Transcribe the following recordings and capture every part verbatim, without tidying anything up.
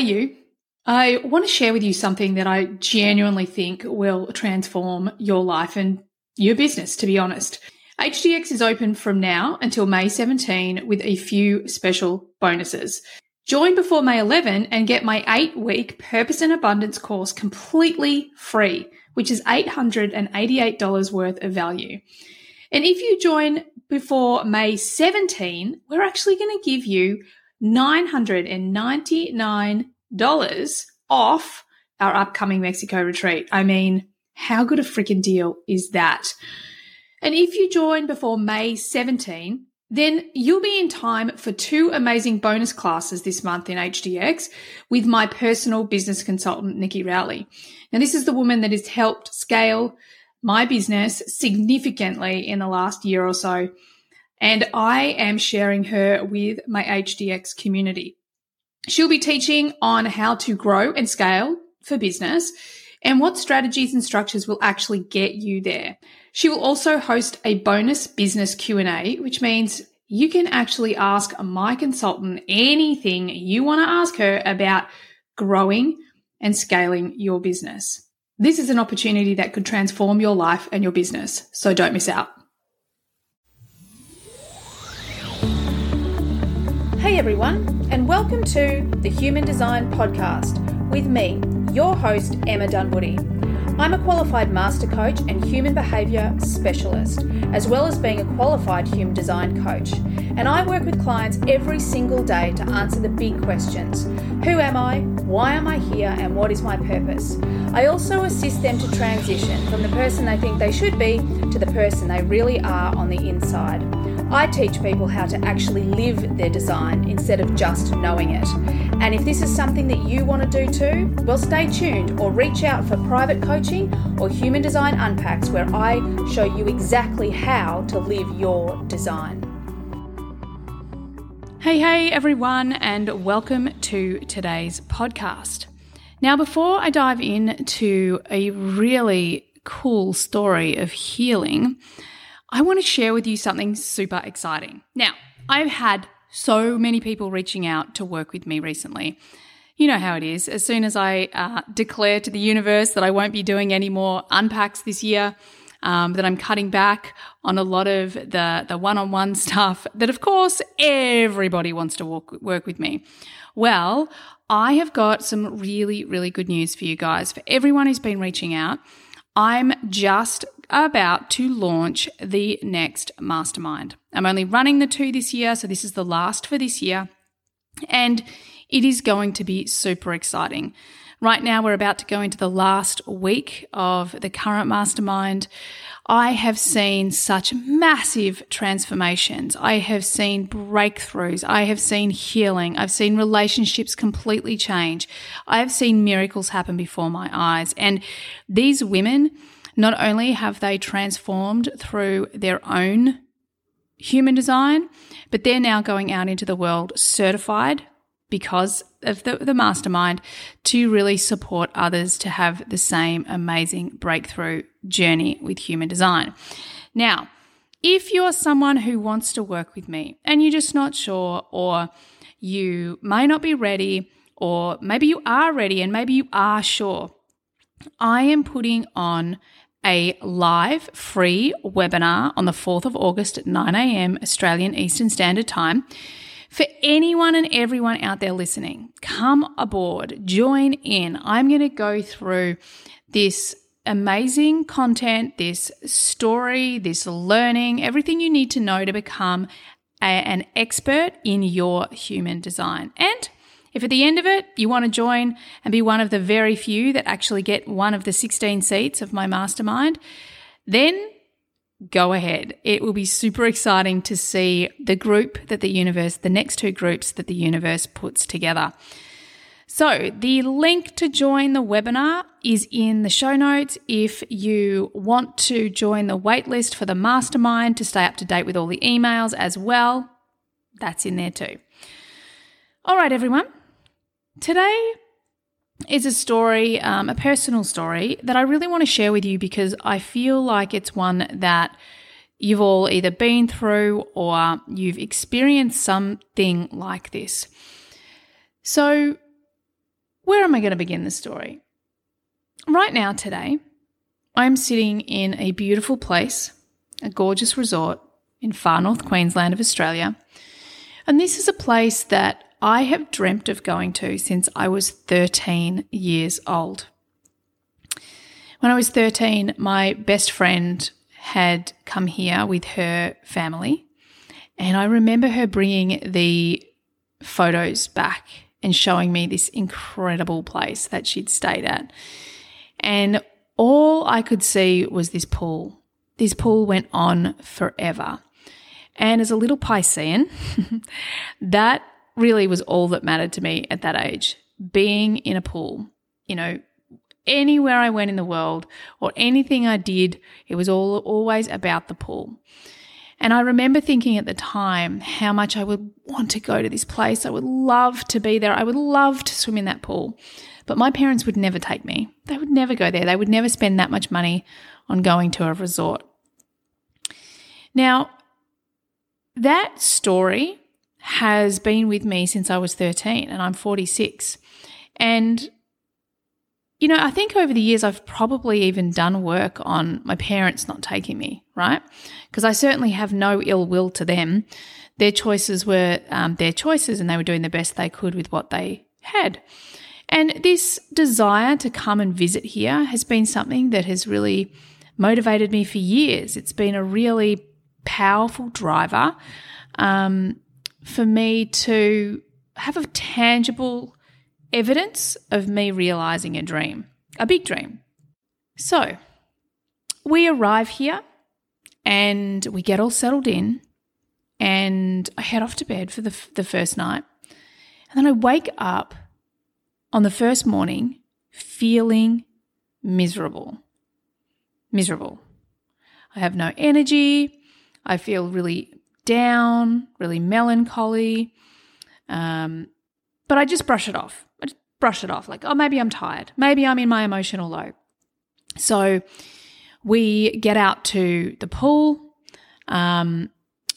Hey you, I want to share with you something that I genuinely think will transform your life and your business, to be honest. H D X is open from now until May seventeenth with a few special bonuses. Join before May eleventh and get my eight-week Purpose and Abundance course completely free, which is eight hundred eighty-eight dollars worth of value. And if you join before May seventeenth, we're actually going to give you nine hundred ninety-nine dollars off our upcoming Mexico retreat. I mean, how good a freaking deal is that? And if you join before May seventeenth, then you'll be in time for two amazing bonus classes this month in H D X with my personal business consultant, Nikki Rowley. Now, this is the woman that has helped scale my business significantly in the last year or so. And I am sharing her with my H D X community. She'll be teaching on how to grow and scale for business and what strategies and structures will actually get you there. She will also host a bonus business Q and A, which means you can actually ask my consultant anything you want to ask her about growing and scaling your business. This is an opportunity that could transform your life and your business, so don't miss out. Hey everyone, and welcome to the Human Design Podcast with me, your host, Emma Dunwoody. I'm a qualified master coach and human behaviour specialist, as well as being a qualified human design coach. And I work with clients every single day to answer the big questions. Who am I? Why am I here? And what is my purpose? I also assist them to transition from the person they think they should be to the person they really are on the inside. I teach people how to actually live their design instead of just knowing it. And if this is something that you want to do too, well, stay tuned or reach out for private coaching or Human Design Unpacks, where I show you exactly how to live your design. Hey, hey, everyone, and welcome to today's podcast. Now, before I dive into a really cool story of healing, I want to share with you something super exciting. Now, I've had so many people reaching out to work with me recently. You know how it is. As soon as I uh, declare to the universe that I won't be doing any more unpacks this year, um, that I'm cutting back on a lot of the, the one-on-one stuff, that of course everybody wants to walk, work with me. Well, I have got some really, really good news for you guys. For everyone who's been reaching out, I'm just about to launch the next mastermind. I'm only running the two this year, so this is the last for this year, and it is going to be super exciting. Right now, we're about to go into the last week of the current mastermind. I have seen such massive transformations. I have seen breakthroughs. I have seen healing. I've seen relationships completely change. I have seen miracles happen before my eyes. And these women, not only have they transformed through their own human design, but they're now going out into the world certified because of the, the mastermind to really support others to have the same amazing breakthrough journey with human design. Now, if you're someone who wants to work with me and you're just not sure, or you may not be ready, or maybe you are ready and maybe you are sure, I am putting on a live free webinar on the fourth of August at nine a.m. Australian Eastern Standard Time. For anyone and everyone out there listening, come aboard, join in. I'm going to go through this amazing content, this story, this learning, everything you need to know to become a, an expert in your human design. And if at the end of it you want to join and be one of the very few that actually get one of the sixteen seats of my mastermind, then go ahead. It will be super exciting to see the group that the universe, the next two groups that the universe puts together. So the link to join the webinar is in the show notes. If you want to join the waitlist for the mastermind to stay up to date with all the emails as well, that's in there too. All right, everyone. Today is a story, um, a personal story that I really want to share with you because I feel like it's one that you've all either been through or you've experienced something like this. So where am I going to begin the story? Right now, today, I'm sitting in a beautiful place, a gorgeous resort in far north Queensland of Australia. And this is a place that I have dreamt of going to since I was thirteen years old. When I was thirteen, my best friend had come here with her family, and I remember her bringing the photos back and showing me this incredible place that she'd stayed at. And all I could see was this pool. This pool went on forever. And as a little Piscean, that really was all that mattered to me at that age, being in a pool. You know, anywhere I went in the world or anything I did, it was all always about the pool. And I remember thinking at the time how much I would want to go to this place. I would love to be there. I would love to swim in that pool. But my parents would never take me. They would never go there. They would never spend that much money on going to a resort. Now, that story has been with me since I was thirteen, and I'm forty-six. And, you know, I think over the years I've probably even done work on my parents not taking me, right? Because I certainly have no ill will to them. Their choices were um, their choices, and they were doing the best they could with what they had. And this desire to come and visit here has been something that has really motivated me for years. It's been a really powerful driver um, for me to have a tangible evidence of me realising a dream, a big dream. So we arrive here and we get all settled in, and I head off to bed for the, the first night. And then I wake up on the first morning feeling miserable. Miserable. I have no energy. I feel really down, really melancholy. Um, but I just brush it off. I just brush it off like, oh, maybe I'm tired. Maybe I'm in my emotional low. So we get out to the pool um,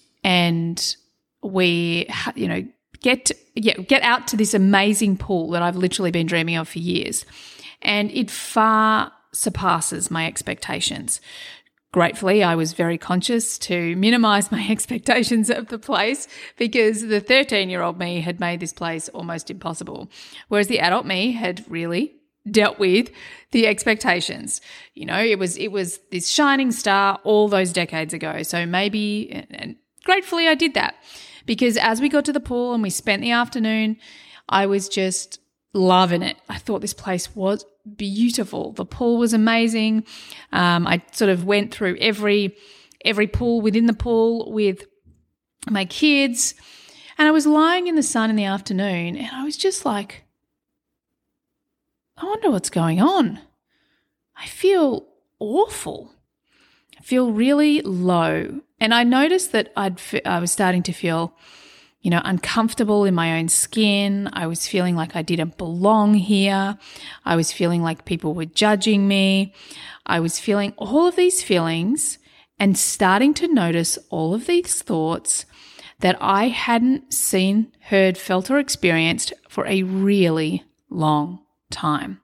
and we, you know, get yeah, get out to this amazing pool that I've literally been dreaming of for years. And it far surpasses my expectations. Gratefully, I was very conscious to minimise my expectations of the place because the thirteen-year-old me had made this place almost impossible, whereas the adult me had really dealt with the expectations. You know, it was it was this shining star all those decades ago. So maybe, and gratefully I did that because as we got to the pool and we spent the afternoon, I was just loving it. I thought this place was beautiful. The pool was amazing. Um, I sort of went through every every pool within the pool with my kids, and I was lying in the sun in the afternoon, and I was just like, I wonder what's going on. I feel awful. I feel really low, and I noticed that I'd I was starting to feel, you know, uncomfortable in my own skin. I was feeling like I didn't belong here. I was feeling like people were judging me. I was feeling all of these feelings and starting to notice all of these thoughts that I hadn't seen, heard, felt, or experienced for a really long time.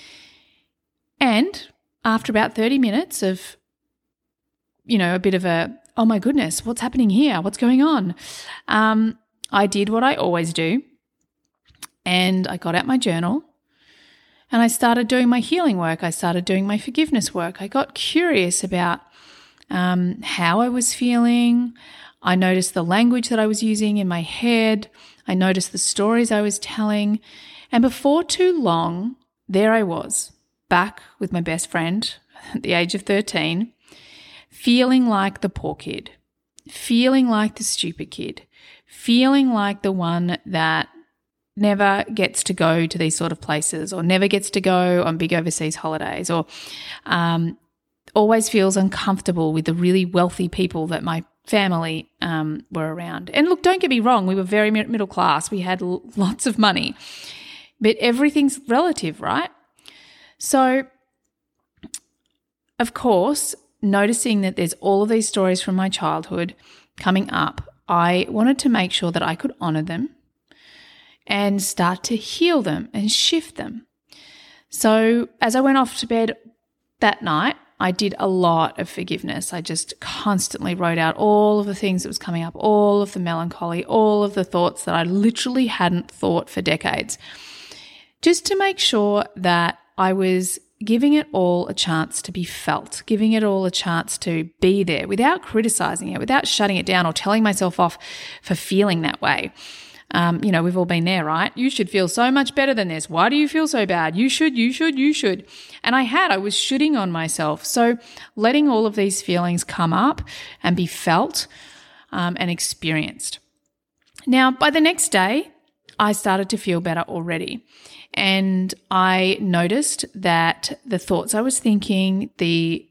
And after about thirty minutes of, you know, a bit of a, oh my goodness, what's happening here? What's going on? Um, I did what I always do, and I got out my journal and I started doing my healing work. I started doing my forgiveness work. I got curious about um, how I was feeling. I noticed the language that I was using in my head. I noticed the stories I was telling. And before too long, there I was, back with my best friend at the age of thirteen, feeling like the poor kid, feeling like the stupid kid, feeling like the one that never gets to go to these sort of places or never gets to go on big overseas holidays or um, always feels uncomfortable with the really wealthy people that my family um, were around. And look, don't get me wrong, we were very middle class. We had l- lots of money, but everything's relative, right? So, of course, noticing that there's all of these stories from my childhood coming up, I wanted to make sure that I could honour them and start to heal them and shift them. So as I went off to bed that night, I did a lot of forgiveness. I just constantly wrote out all of the things that was coming up, all of the melancholy, all of the thoughts that I literally hadn't thought for decades, just to make sure that I was giving it all a chance to be felt, giving it all a chance to be there without criticizing it, without shutting it down or telling myself off for feeling that way. Um, you know, we've all been there, right? You should feel so much better than this. Why do you feel so bad? You should, you should, you should. And I had, I was shooting on myself. So letting all of these feelings come up and be felt um, and experienced. Now, by the next day, I started to feel better already. And I noticed that the thoughts I was thinking, the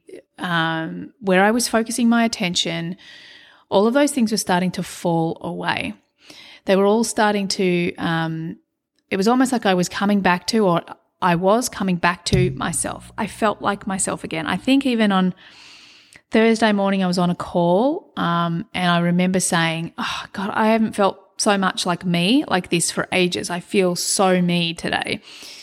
um, where I was focusing my attention, all of those things were starting to fall away. They were all starting to, um, it was almost like I was coming back to, or I was coming back to myself. I felt like myself again. I think even on Thursday morning I was on a call um, and I remember saying, oh, God, I haven't felt so much like me like this for ages. I feel so me today.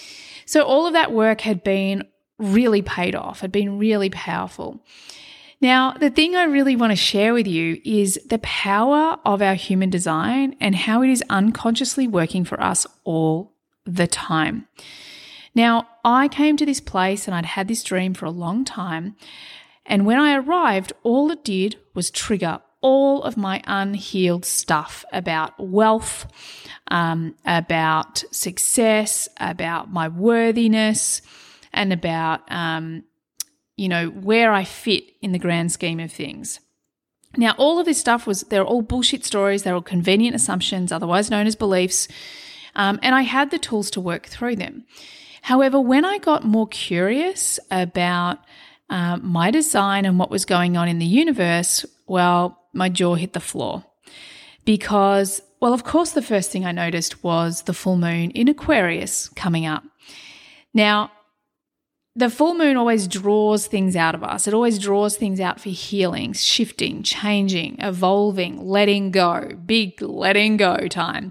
So all of that work had been really paid off, had been really powerful. Now, the thing I really want to share with you is the power of our human design and how it is unconsciously working for us all the time. Now, I came to this place and I'd had this dream for a long time. And when I arrived, all it did was trigger all of my unhealed stuff about wealth, um, about success, about my worthiness, and about um, you know, where I fit in the grand scheme of things. Now, all of this stuff was, they're all bullshit stories. They're all convenient assumptions, otherwise known as beliefs. Um, and I had the tools to work through them. However, when I got more curious about uh, my design and what was going on in the universe, well, my jaw hit the floor. Because, well, of course, the first thing I noticed was the full moon in Aquarius coming up. Now, the full moon always draws things out of us. It always draws things out for healing, shifting, changing, evolving, letting go, big letting go time.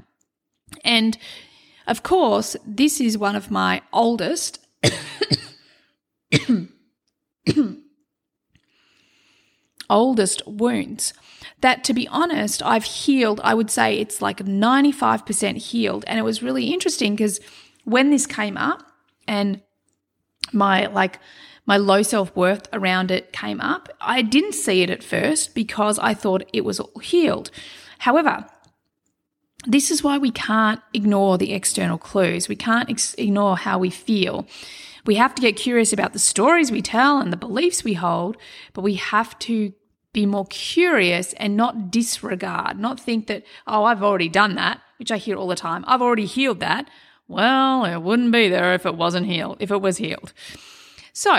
And of course, this is one of my oldest oldest wounds that, to be honest, I've healed. I would say it's like ninety-five percent healed. And it was really interesting because when this came up and my like my low self-worth around it came up, I didn't see it at first because I thought it was all healed. However, this is why we can't ignore the external clues. We can't ex- ignore how we feel. We have to get curious about the stories we tell and the beliefs we hold, but we have to be more curious and not disregard, not think that, oh, I've already done that, which I hear all the time. I've already healed that. Well, it wouldn't be there if it wasn't healed, if it was healed. So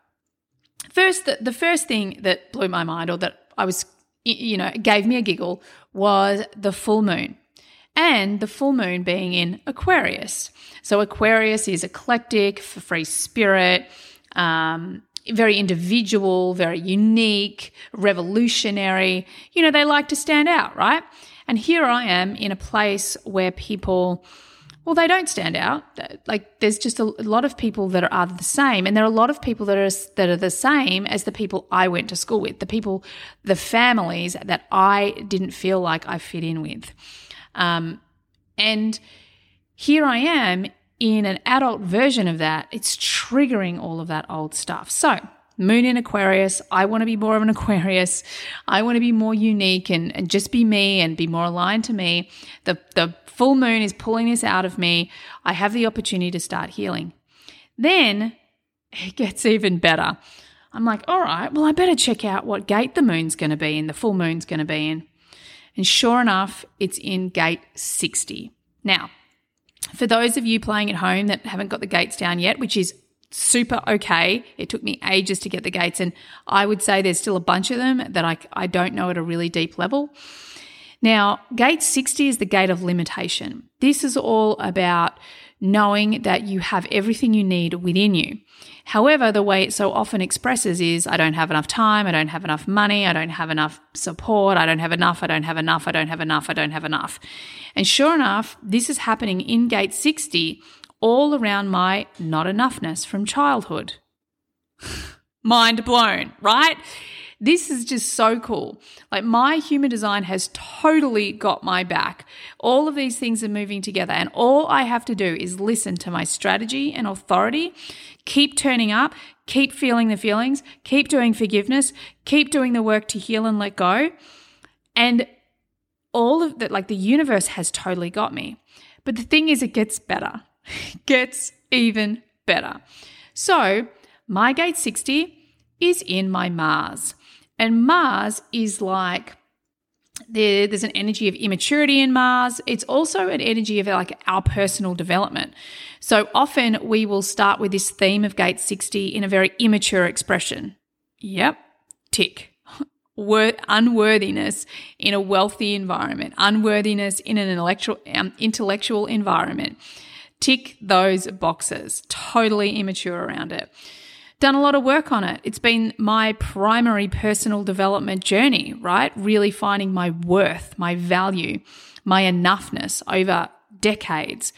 first, the, the first thing that blew my mind, or that I was, you know, gave me a giggle, was the full moon. And the full moon being in Aquarius. So Aquarius is eclectic, free spirit, um, very individual, very unique, revolutionary. You know, they like to stand out, right? And here I am in a place where people, well, they don't stand out. Like, there's just a, a lot of people that are the same, and there are a lot of people that are that are the same as the people I went to school with, the people, the families that I didn't feel like I fit in with. Um, and here I am in an adult version of that. It's triggering all of that old stuff. So moon in Aquarius, I want to be more of an Aquarius. I want to be more unique and, and just be me and be more aligned to me. The, the full moon is pulling this out of me. I have the opportunity to start healing. Then it gets even better. I'm like, all right, well, I better check out what gate the moon's going to be in, the full moon's going to be in. And sure enough, it's in gate sixty. Now, for those of you playing at home that haven't got the gates down yet, which is super okay, it took me ages to get the gates, and I would say there's still a bunch of them that I, I don't know at a really deep level. Now, gate sixty is the gate of limitation. This is all about knowing that you have everything you need within you. However, the way it so often expresses is, I don't have enough time, I don't have enough money, I don't have enough support, I don't have enough, I don't have enough, I don't have enough, I don't have enough. And sure enough, this is happening in gate sixty, all around my not enoughness from childhood. Mind blown, right? This is just so cool. Like, my human design has totally got my back. All of these things are moving together, and all I have to do is listen to my strategy and authority, keep turning up, keep feeling the feelings, keep doing forgiveness, keep doing the work to heal and let go. And all of that, like, the universe has totally got me. But the thing is, it gets better. It gets even better. So my gate sixty is in my Mars. And Mars is like, there, there's an energy of immaturity in Mars. It's also an energy of like our personal development. So often we will start with this theme of gate sixty in a very immature expression. Yep, tick. Wor- unworthiness in a wealthy environment, unworthiness in an intellectual, um, intellectual environment. Tick those boxes. Totally immature around it. Done a lot of work on it. It's been my primary personal development journey, right? Really finding my worth, my value, my enoughness over decades.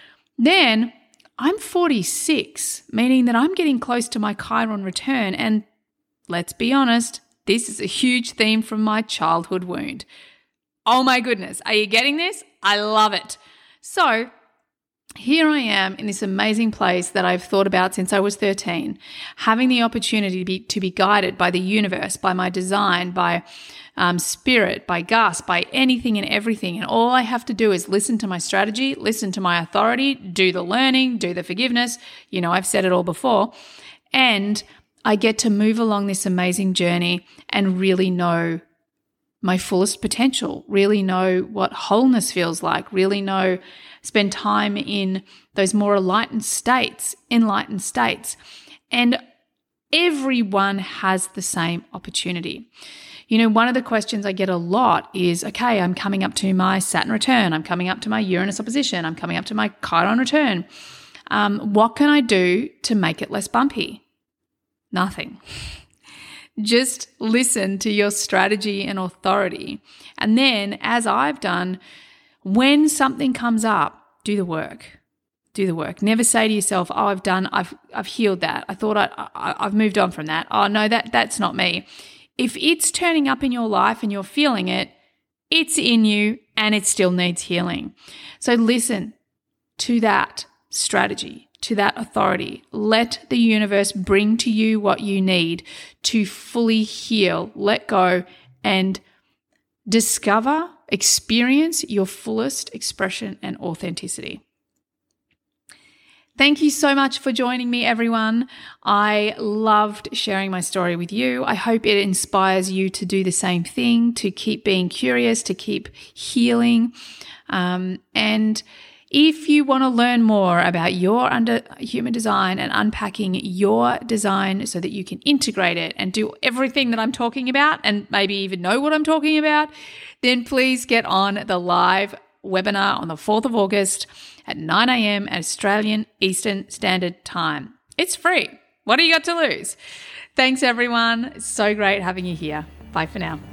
Then I'm forty-six, meaning that I'm getting close to my Chiron return. And let's be honest, this is a huge theme from my childhood wound. Oh my goodness. Are you getting this? I love it. So here I am in this amazing place that I've thought about since I was thirteen, having the opportunity to be, to be guided by the universe, by my design, by um, spirit, by Gus, by anything and everything. And all I have to do is listen to my strategy, listen to my authority, do the learning, do the forgiveness. You know, I've said it all before. And I get to move along this amazing journey and really know my fullest potential, really know what wholeness feels like, really know, spend time in those more enlightened states, enlightened states. And everyone has the same opportunity. You know, one of the questions I get a lot is, okay, I'm coming up to my Saturn return. I'm coming up to my Uranus opposition. I'm coming up to my Chiron return. Um, what can I do to make it less bumpy? Nothing. Just listen to your strategy and authority. And then, as I've done, when something comes up, do the work. Do the work. Never say to yourself, oh, I've done, I've I've healed that. I thought I, I, I've moved on from that. Oh, no, that that's not me. If it's turning up in your life and you're feeling it, it's in you and it still needs healing. So listen to that strategy, to that authority. Let the universe bring to you what you need to fully heal, let go, and discover, experience your fullest expression and authenticity. Thank you so much for joining me, everyone. I loved sharing my story with you. I hope it inspires you to do the same thing, to keep being curious, to keep healing. Um, and if you want to learn more about your under human design and unpacking your design so that you can integrate it and do everything that I'm talking about and maybe even know what I'm talking about, then please get on the live webinar on the fourth of August at nine a.m. Australian Eastern Standard Time. It's free. What do you got to lose? Thanks, everyone. It's so great having you here. Bye for now.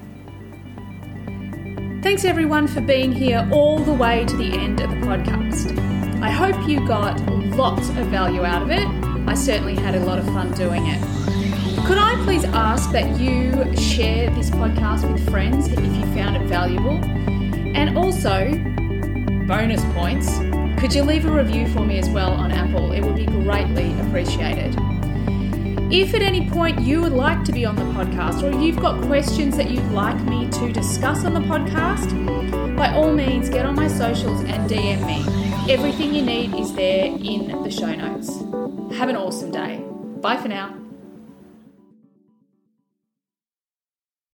Thanks, everyone, for being here all the way to the end of the podcast. I hope you got lots of value out of it. I certainly had a lot of fun doing it. Could I please ask that you share this podcast with friends if you found it valuable? And also, bonus points, could you leave a review for me as well on Apple? It would be greatly appreciated. If at any point you would like to be on the podcast, or you've got questions that you'd like me to discuss on the podcast, by all means get on my socials and D M me. Everything you need is there in the show notes. Have an awesome day. Bye for now.